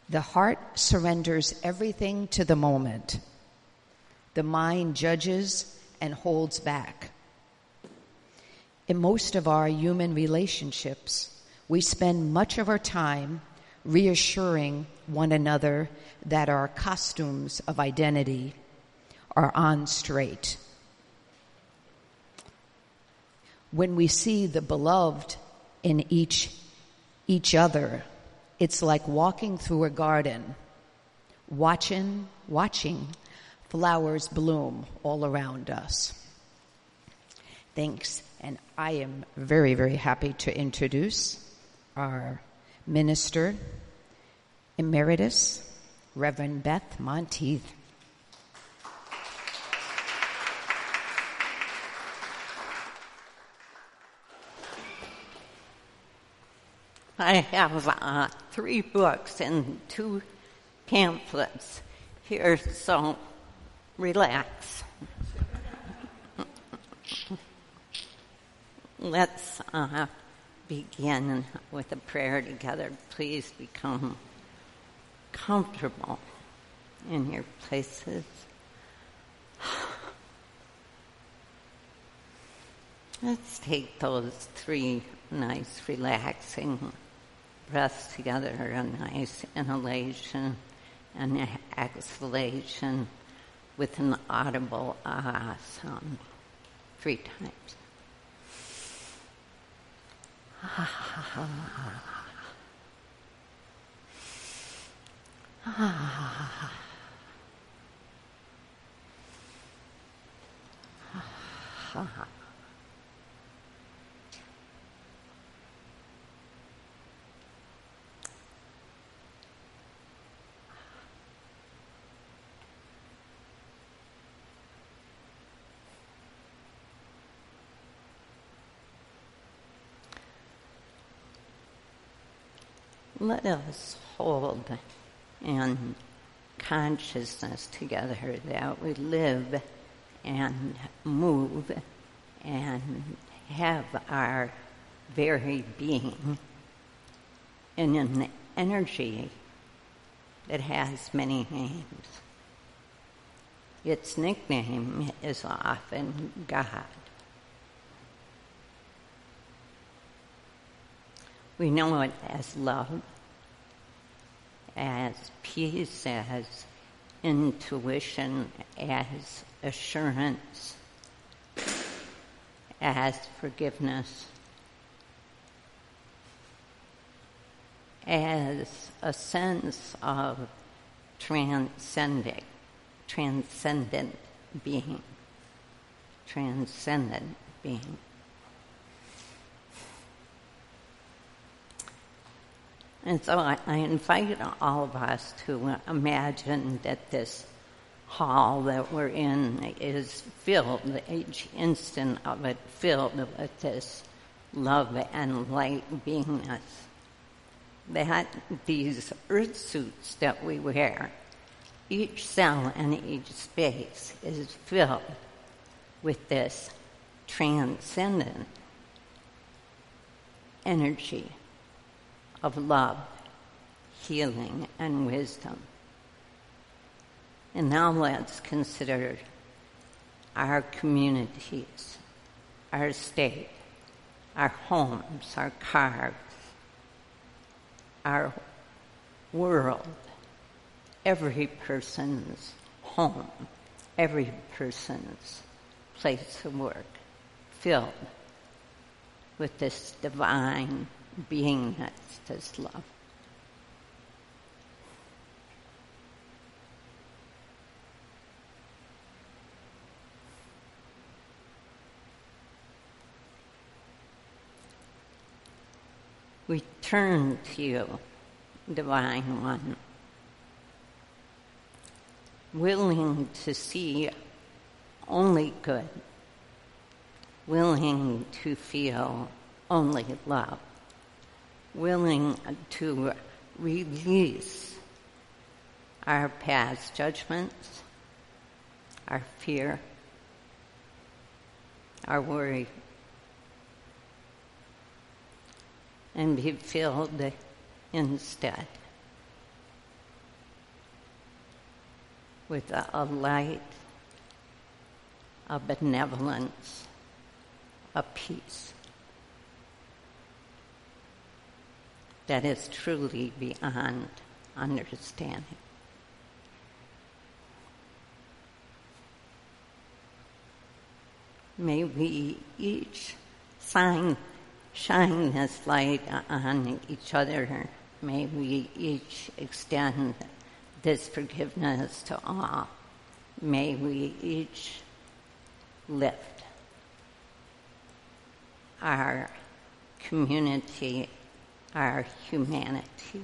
The heart surrenders everything to the moment. The mind judges and holds back. In most of our human relationships, we spend much of our time reassuring one another that our costumes of identity are on straight. When we see the beloved in each other, it's like walking through a garden, watching flowers bloom all around us. Thanks, and I am very, very happy to introduce our Minister Emeritus, Reverend Beth Monteith. I have 3 books and 2 pamphlets here, so relax. Let's begin with a prayer together. Please become comfortable in your places. Let's take those 3 nice, relaxing breaths together, a nice inhalation and exhalation with an audible ah sound 3 times. Let us hold in consciousness together that we live and move and have our very being in an energy that has many names. Its nickname is often God. We know it as love, as peace, as intuition, as assurance, as forgiveness, as a sense of transcendent being. And so I invite all of us to imagine that this hall that we're in is filled, each instant of it filled with this love and light beingness. That these earth suits that we wear, each cell and each space is filled with this transcendent energy of love, healing, and wisdom. And now let's consider our communities, our state, our homes, our cars, our world, every person's home, every person's place of work, filled with this divine beingness, this love. We turn to you, Divine One, willing to see only good, willing to feel only love, willing to release our past judgments, our fear, our worry, and be filled instead with a light, a benevolence, a peace that is truly beyond understanding. May we each shine this light on each other. May we each extend this forgiveness to all. May we each lift our community, our humanity.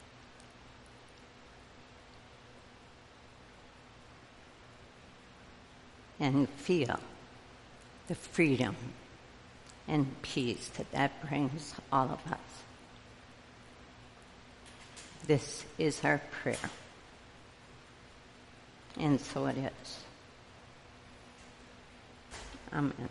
And feel the freedom and peace that brings all of us. This is our prayer. And so it is. Amen.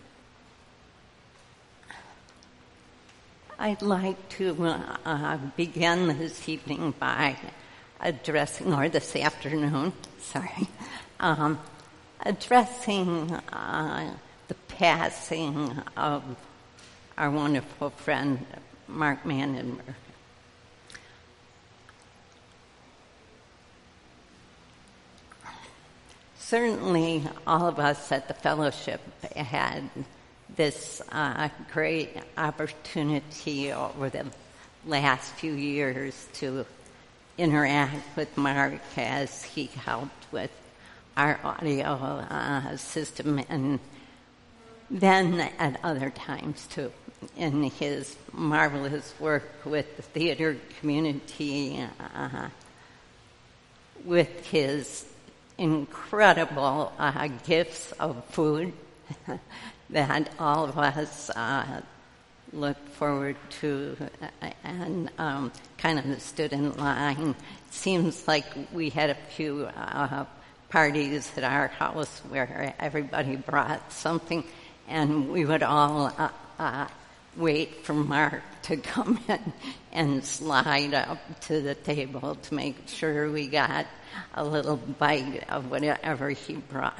I'd like to begin this evening by addressing, or this afternoon, addressing the passing of our wonderful friend, Mark Mandenberg. Certainly, all of us at the fellowship had this great opportunity over the last few years to interact with Mark as he helped with our audio system, and then at other times too, in his marvelous work with the theater community, with his incredible gifts of food that all of us look forward to and kind of stood in line. It seems like we had a few parties at our house where everybody brought something, and we would all wait for Mark to come in and slide up to the table to make sure we got a little bite of whatever he brought.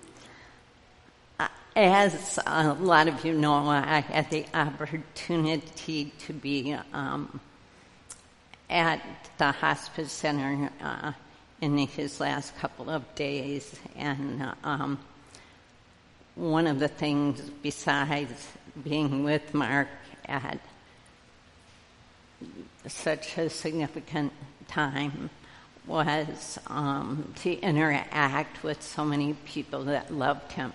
As a lot of you know, I had the opportunity to be at the hospice center in his last couple of days, and one of the things besides being with Mark at such a significant time was to interact with so many people that loved him.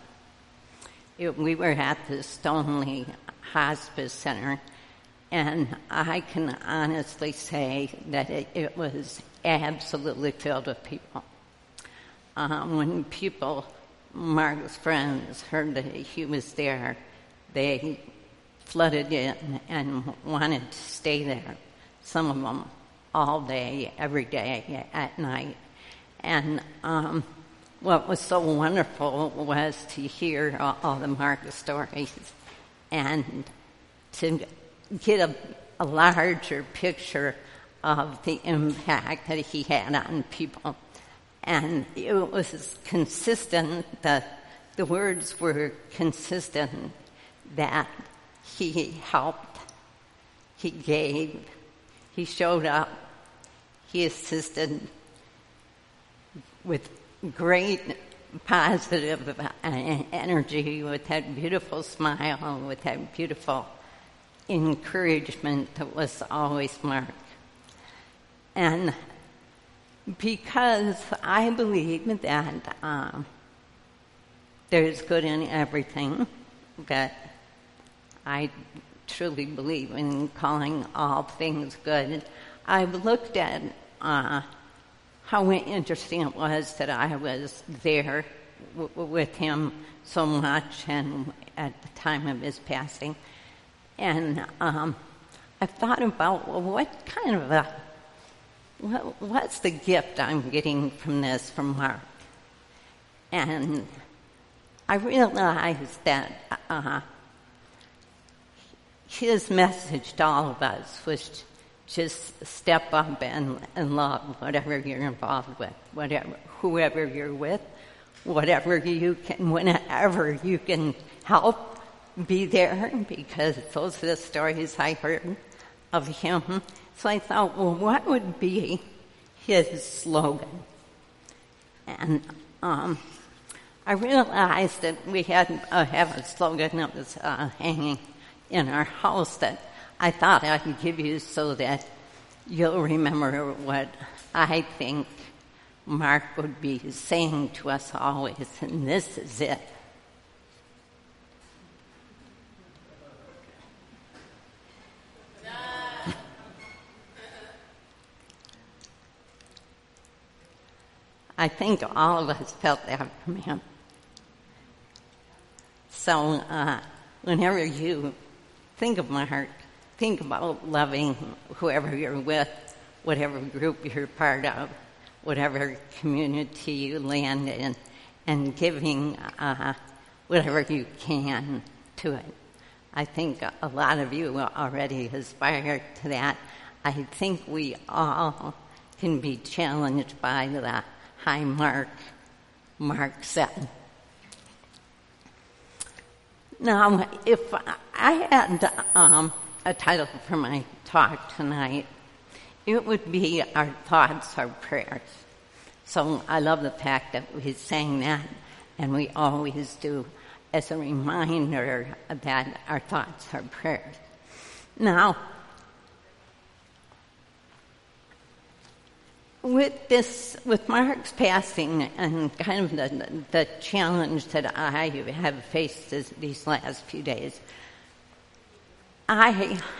We were at the Stoneleigh Hospice Center, and I can honestly say that it was absolutely filled with people. When people, Mark's friends, heard that he was there, they flooded in and wanted to stay there, some of them all day, every day, at night. And what was so wonderful was to hear all the Mark stories and to get a larger picture of the impact that he had on people. And it was consistent, the words were consistent, that he helped, he gave, he showed up, he assisted with great positive energy, with that beautiful smile, with that beautiful encouragement that was always Mark. And because I believe that there's good in everything, that I truly believe in calling all things good, I've looked at how interesting it was that I was there with him so much and at the time of his passing. And I thought about, well, what kind of what's the gift I'm getting from this from Mark? And I realized that his message to all of us was just step up and love whatever you're involved with, whoever you're with, whenever you can help, be there, because those are the stories I heard of him. So I thought, well, what would be his slogan? And I realized that we have a slogan that was hanging in our house that I thought I could give you so that you'll remember what I think Mark would be saying to us always, and this is it. I think all of us felt that from him. So whenever you think of Mark, think about loving whoever you're with, whatever group you're part of, whatever community you land in, and giving whatever you can to it. I think a lot of you already aspire to that. I think we all can be challenged by the high mark set. Now, if I had a title for my talk tonight, it would be Our Thoughts, Our Prayers. So I love the fact that we sang that, and we always do, as a reminder that our thoughts are prayers. Now, with Mark's passing and kind of the challenge that I have faced these last few days, I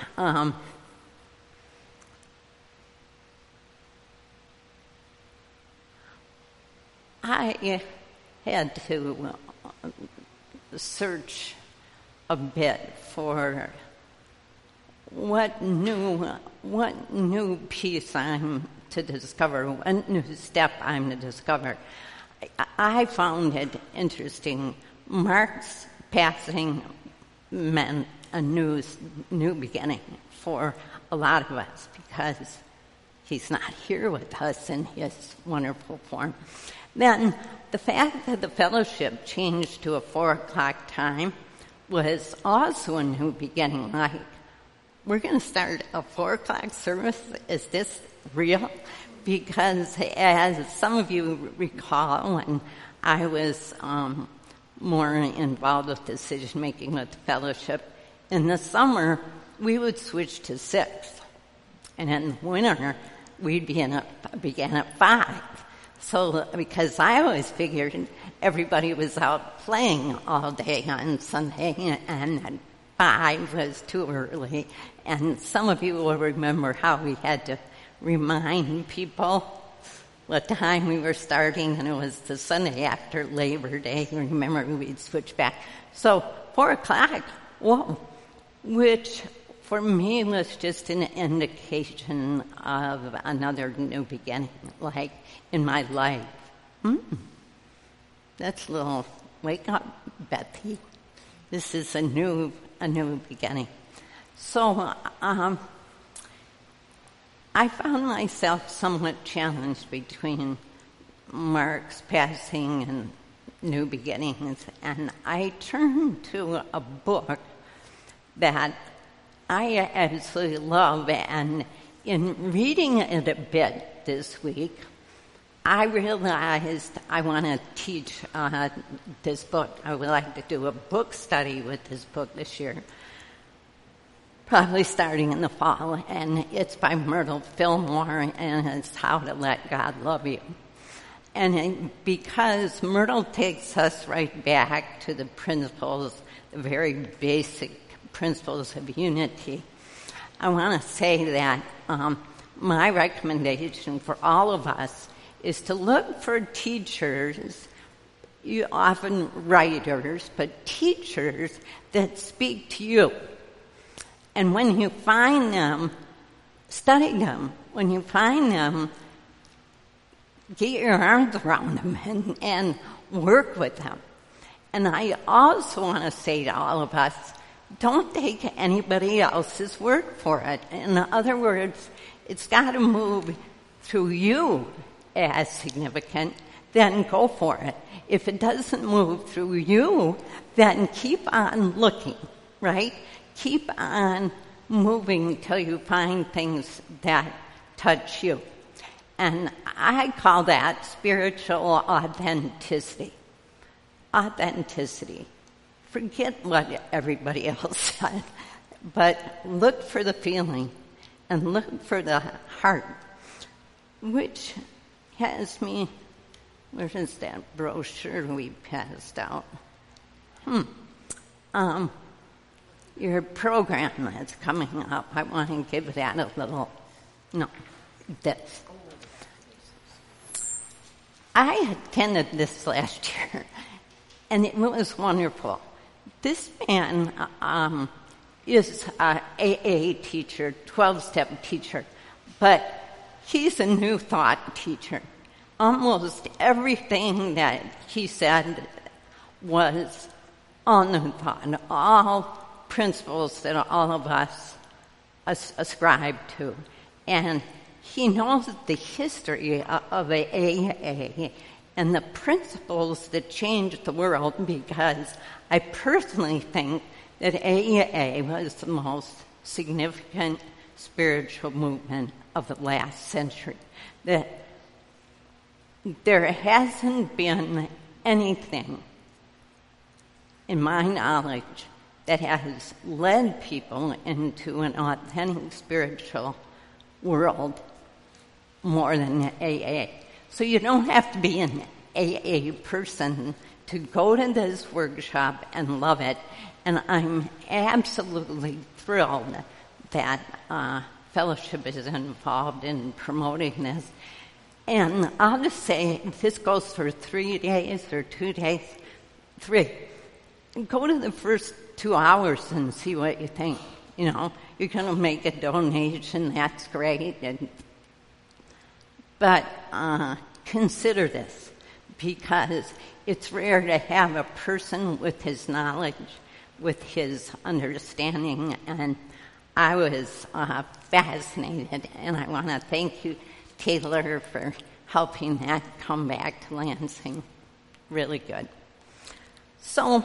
had to search a bit for what new piece I'm to discover, what new step I'm to discover. I found it interesting. Mark's passing meant a new beginning for a lot of us because he's not here with us in his wonderful form. Then the fact that the fellowship changed to a 4:00 time was also a new beginning. Like, we're going to start a 4:00 service? Is this real? Because as some of you recall, when I was more involved with decision-making with the fellowship, in the summer, we would switch to 6. And in the winter, we'd begin at 5. So, because I always figured everybody was out playing all day on Sunday, and 5 was too early. And some of you will remember how we had to remind people what time we were starting, and it was the Sunday after Labor Day. Remember, we'd switch back. So 4:00, whoa, which for me was just an indication of another new beginning, like in my life. That's a little wake up, Bethy. This is a new beginning. So I found myself somewhat challenged between Mark's passing and new beginnings, and I turned to a book that I absolutely love, and in reading it a bit this week, I realized I want to teach this book. I would like to do a book study with this book this year, probably starting in the fall, and it's by Myrtle Fillmore, and it's How to Let God Love You. And because Myrtle takes us right back to the principles, the very basic principles of unity, I want to say that my recommendation for all of us is to look for teachers, often writers, but teachers that speak to you. And when you find them, study them. When you find them, get your arms around them and work with them. And I also want to say to all of us, don't take anybody else's word for it. In other words, it's got to move through you as significant, then go for it. If it doesn't move through you, then keep on looking, right? Keep on moving till you find things that touch you. And I call that spiritual authenticity. Authenticity. Forget what everybody else said, but look for the feeling and look for the heart, which has me. Where is that brochure we passed out? Your program that's coming up, I want to give that a little, this. I attended this last year, and it was wonderful. This man is an AA teacher, 12-step teacher, but he's a New Thought teacher. Almost everything that he said was all New Thought, all principles that all of us ascribe to. And he knows the history of AA and the principles that changed the world, because I personally think that AA was the most significant spiritual movement of the last century. That there hasn't been anything, in my knowledge, that has led people into an authentic spiritual world more than AA. So you don't have to be an AA person to go to this workshop and love it. And I'm absolutely thrilled that Fellowship is involved in promoting this. And I'll just say, this goes for 3 days or 2 days. 3. Go to the first 2 hours and see what you think. You're going to make a donation, that's great. But consider this, because it's rare to have a person with his knowledge, with his understanding, and I was fascinated, and I want to thank you, Taylor, for helping that come back to Lansing. Really good. So,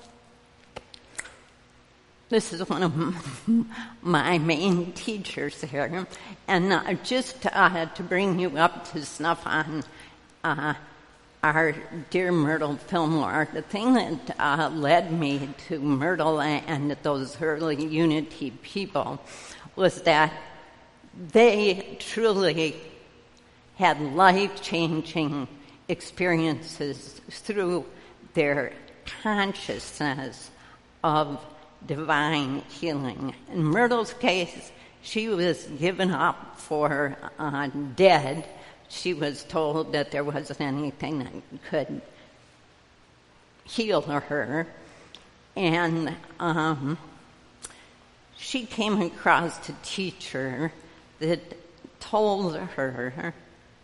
this is one of my main teachers here, and just to bring you up to snuff on our dear Myrtle Fillmore, the thing that led me to Myrtle and those early Unity people was that they truly had life-changing experiences through their consciousness of divine healing. In Myrtle's case, she was given up for dead. She was told that there wasn't anything that could heal her. And she came across a teacher that told her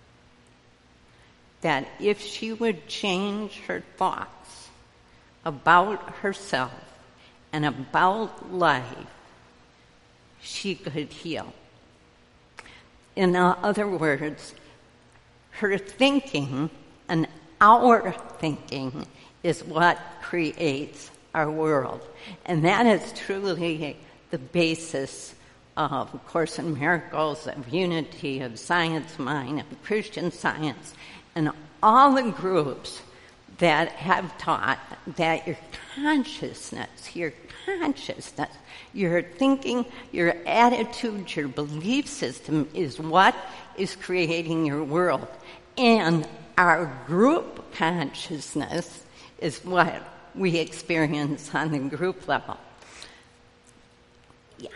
that if she would change her thoughts about herself and about life, she could heal. In other words, her thinking and our thinking is what creates our world. And that is truly the basis of Course in Miracles, of Unity, of Science Mind, of Christian Science, and all the groups that have taught that your consciousness, your thinking, your attitude, your belief system is what is creating your world. And our group consciousness is what we experience on the group level. Yeah.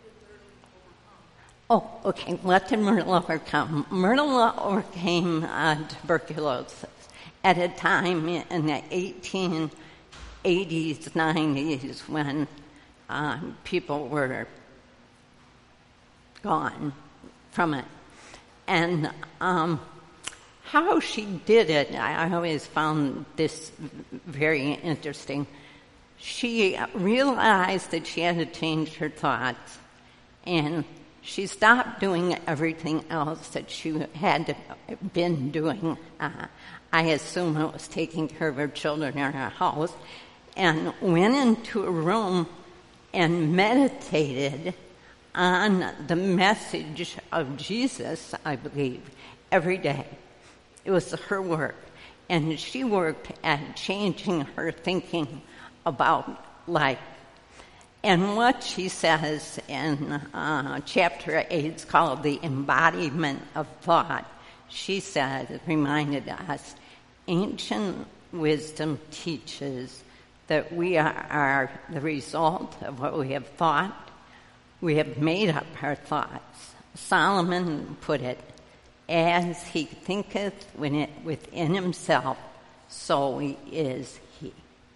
Oh, okay. What did Myrtle overcome? Myrtle overcame tuberculosis at a time in the 1880s, 90s, when people were gone from it. And how she did it, I always found this very interesting. She realized that she had to change her thoughts, and she stopped doing everything else that she had been doing. I assume it was taking care of her children in her house, and went into a room and meditated on the message of Jesus, I believe, every day. It was her work. And she worked at changing her thinking about life. And what she says in chapter 8 is called the embodiment of thought. She said, reminded us, ancient wisdom teaches that we are the result of what we have thought. We have made up our thoughts. Solomon put it, as he thinketh within himself, so is he.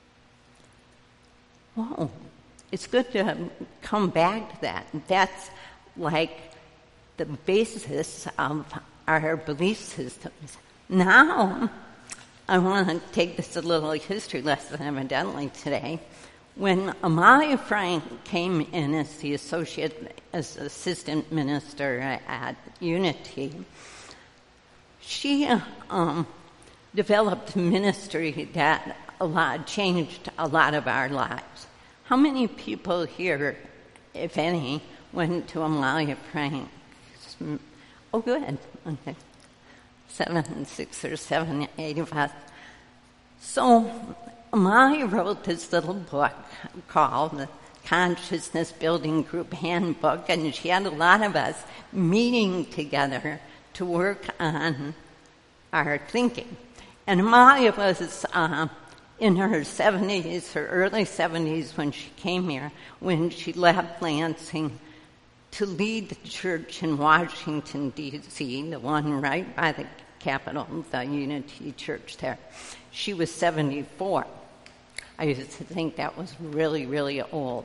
Whoa. It's good to come back to that. That's like the basis of our belief systems. Now, I want to take this a little history lesson evidently today. When Amalia Frank came in as the assistant minister at Unity, she developed a ministry that changed a lot of our lives. How many people here, if any, went to Amalia Frank? Oh, good. Okay. 6 or 7, 8 of us. So Amalia wrote this little book called the Consciousness Building Group Handbook, and she had a lot of us meeting together to work on our thinking. And Amalia was in her 70s, her early 70s when she came here, when she left Lansing to lead the church in Washington, D.C., the one right by the Capitol, the Unity Church there. She was 74. I used to think that was really, really old.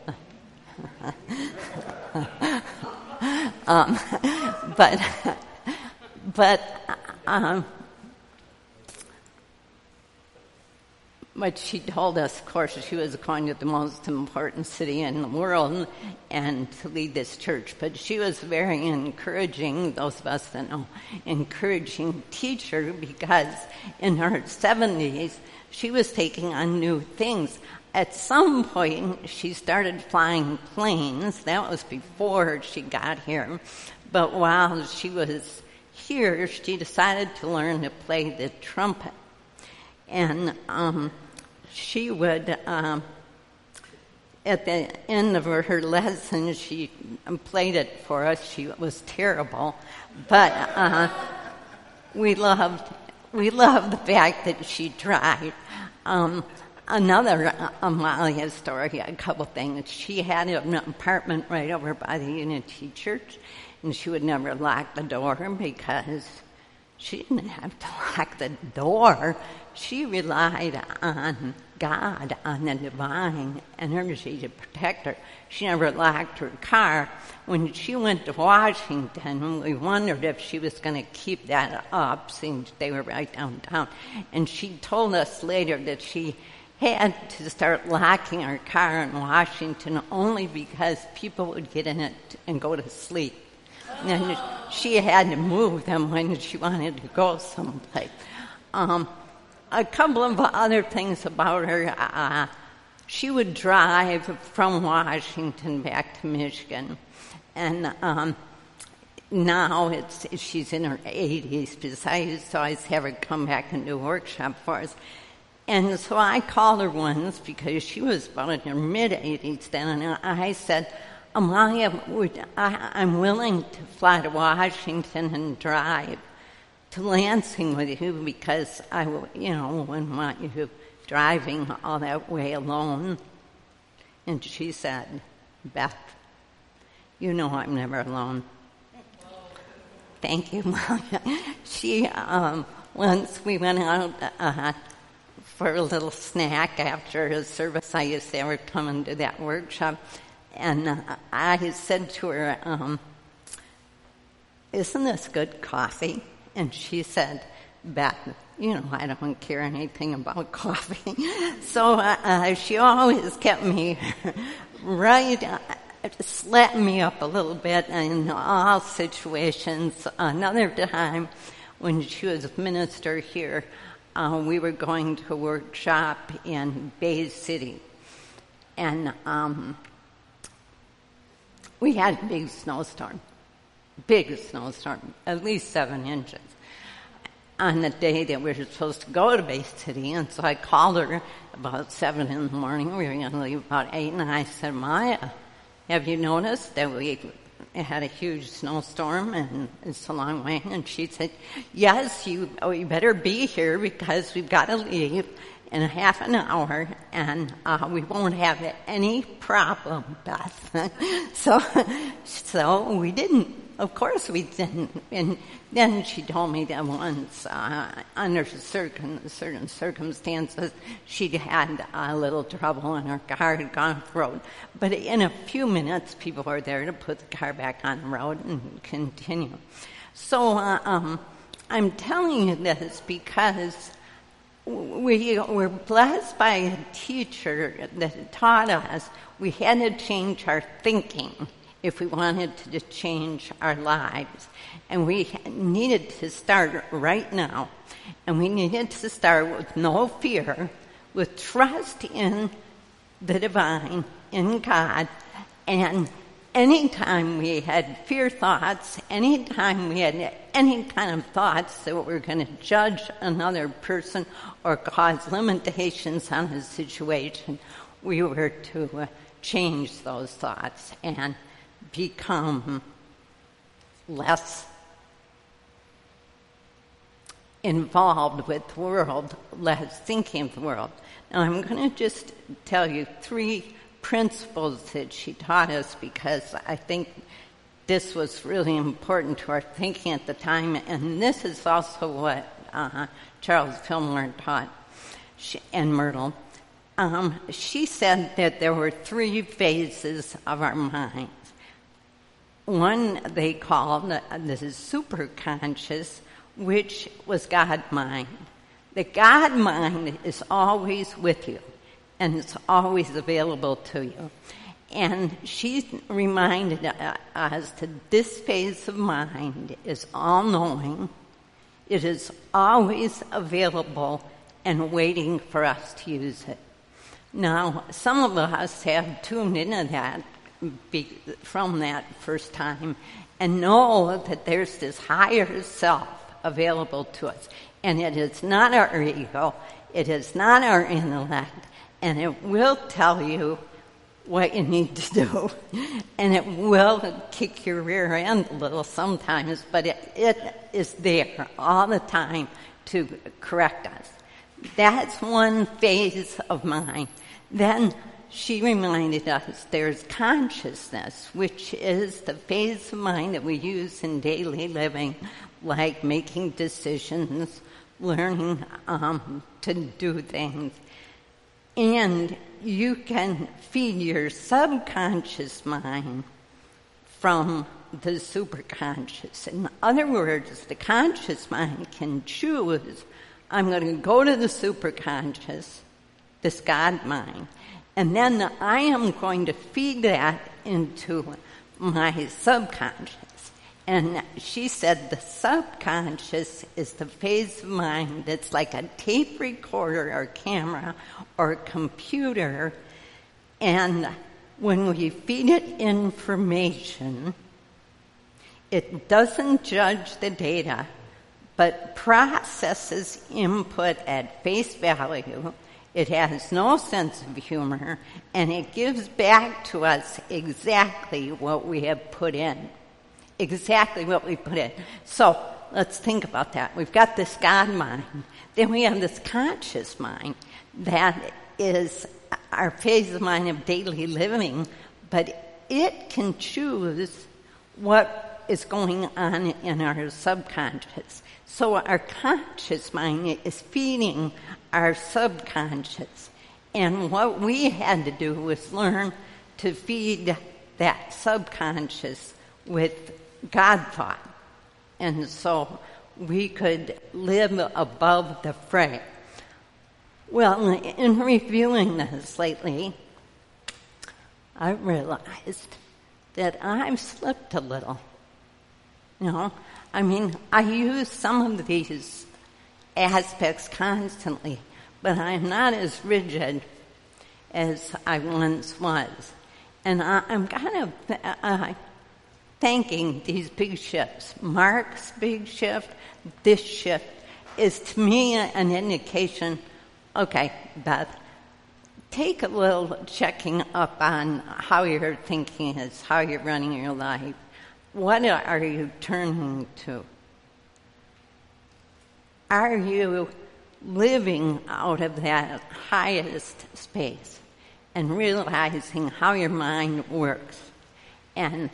But she told us, of course, she was going to the most important city in the world and to lead this church. But she was very encouraging, those of us that know, encouraging teacher, because in her 70s, she was taking on new things. At some point, she started flying planes. That was before she got here. But while she was here, she decided to learn to play the trumpet. And she would, at the end of her lesson, she played it for us. She was terrible, but we loved the fact that she tried. Another Amalia story, a couple things. She had an apartment right over by the Unity Church, and she would never lock the door because she didn't have to lock the door. She relied on God, on the divine energy to protect her. She never locked her car. When she went to Washington, we wondered if she was going to keep that up, since they were right downtown. And she told us later that she had to start locking her car in Washington only because people would get in it and go to sleep. And she had to move them when she wanted to go someplace. A couple of other things about her. She would drive from Washington back to Michigan. And now she's in her 80s besides, so I have her come back and do a workshop for us. And so I called her once because she was about in her mid-80s then, and I said, Amalia, I'm willing to fly to Washington and drive to Lansing with you because I wouldn't want you driving all that way alone. And she said, Beth, you know I'm never alone. Thank you, Amalia. She, once we went out for a little snack after a service, I used to ever come and do that workshop. And I said to her, isn't this good coffee? And she said, Beth, I don't care anything about coffee. So she always kept me right slap me up a little bit in all situations. Another time, when she was a minister here, we were going to a workshop in Bay City. And we had a big snowstorm, at least 7 inches, on the day that we were supposed to go to Bay City. And so I called her about 7 in the morning. We were going to leave about 8, and I said, Maya, have you noticed that we had a huge snowstorm and it's a long way? And she said, yes, you better be here because we've got to leave in a half an hour, and we won't have any problem, Beth. So we didn't. Of course we didn't. And then she told me that once, under certain circumstances, she'd had a little trouble and her car had gone off the road. But in a few minutes, people were there to put the car back on the road and continue. So I'm telling you this because we were blessed by a teacher that taught us we had to change our thinking if we wanted to change our lives. And we needed to start right now. And we needed to start with no fear, with trust in the divine, in God. And anytime we had fear thoughts, anytime we had any kind of thoughts that were going to judge another person or cause limitations on a situation, we were to change those thoughts and become less involved with the world, less thinking of the world. Now I'm going to just tell you 3 principles that she taught us because I think this was really important to our thinking at the time, and this is also what Charles Fillmore taught and Myrtle. She said that there were 3 phases of our minds. One they called the superconscious, which was God mind. The God mind is always with you, and it's always available to you. And she reminded us that this phase of mind is all-knowing. It is always available and waiting for us to use it. Now, some of us have tuned into that from that first time and know that there's this higher self available to us. And it is not our ego, it is not our intellect, and it will tell you what you need to do. And it will kick your rear end a little sometimes, but it is there all the time to correct us. That's one phase of mind. Then she reminded us there's consciousness, which is the phase of mind that we use in daily living, like making decisions, learning to do things. And you can feed your subconscious mind from the superconscious. In other words, the conscious mind can choose, I'm going to go to the superconscious, this God mind, and then I am going to feed that into my subconscious. And she said the subconscious is the phase of mind that's like a tape recorder or camera or computer. And when we feed it information, it doesn't judge the data, but processes input at face value. It has no sense of humor, and it gives back to us exactly what we have put in. Exactly what we put in. So let's think about that. We've got this God mind. Then we have this conscious mind that is our phase of mind of daily living, but it can choose what is going on in our subconscious. So our conscious mind is feeding our subconscious. And what we had to do was learn to feed that subconscious with God thought. And so we could live above the fray. Well, in reviewing this lately, I realized that I've slipped a little. I use some of these aspects constantly, but I'm not as rigid as I once was. And I'm kind of thanking these big shifts. Mark's big shift, this shift, is to me an indication, okay, Beth, take a little checking up on how your thinking is, how you're running your life. What are you turning to? Are you living out of that highest space and realizing how your mind works and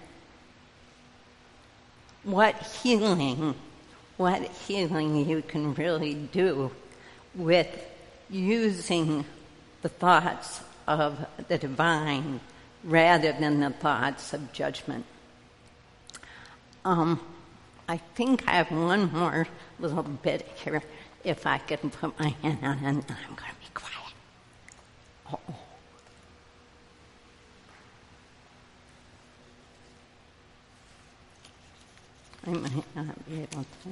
what healing you can really do with using the thoughts of the divine rather than the thoughts of judgment. I think I have one more little bit here. If I can put my hand on it, I'm going to be quiet. Uh-oh. I might not be able to.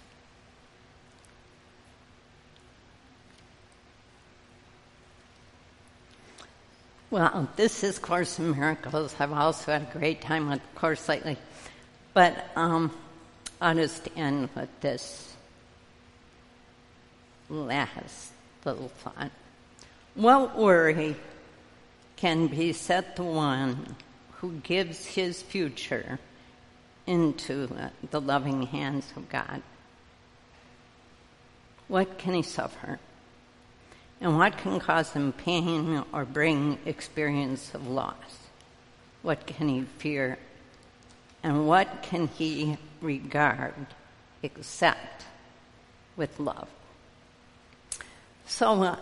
Well, this is Course in Miracles. I've also had a great time with the Course lately. But I'll just end with this last little thought. What worry can beset the one who gives his future into the loving hands of God? What can he suffer? And what can cause him pain or bring experience of loss? What can he fear? And what can he regard, accept with love? So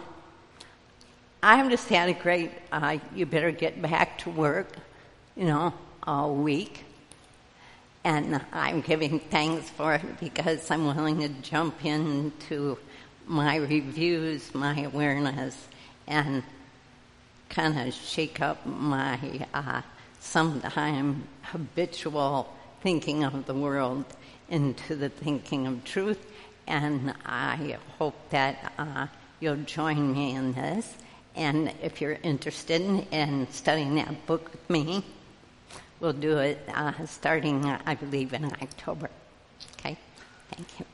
I've just had a great, you better get back to work, all week. And I'm giving thanks for it because I'm willing to jump into my reviews, my awareness, and kind of shake up my sometime habitual thinking of the world into the thinking of truth. And I hope that you'll join me in this. And if you're interested in studying that book with me, we'll do it starting, I believe, in October. Okay? Thank you.